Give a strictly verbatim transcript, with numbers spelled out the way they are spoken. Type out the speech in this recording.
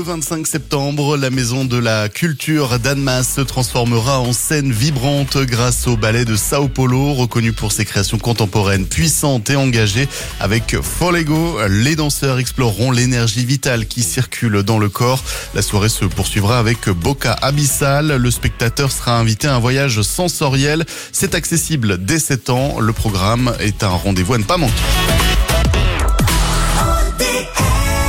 vingt-cinq septembre, la Maison de la Culture d'Annemasse se transformera en scène vibrante grâce au ballet de Sao Paulo, reconnu pour ses créations contemporaines puissantes et engagées. Avec Folego, les danseurs exploreront l'énergie vitale qui circule dans le corps. La soirée se poursuivra avec Boca Abyssal. Le spectateur sera invité à un voyage sensoriel. C'est accessible dès sept ans. Le programme est un rendez-vous à ne pas manquer.